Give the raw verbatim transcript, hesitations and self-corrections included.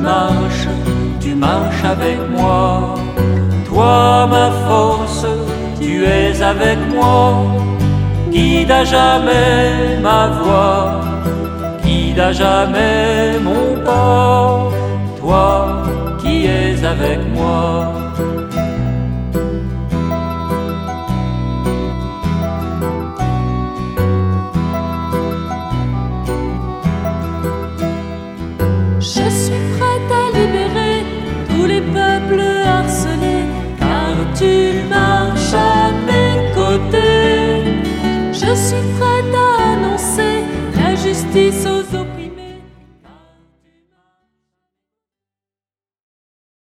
marches, tu marches avec moi. Toi ma force, tu es avec moi. Guide à jamais ma voix, guide à jamais mon pas. Toi qui es avec moi.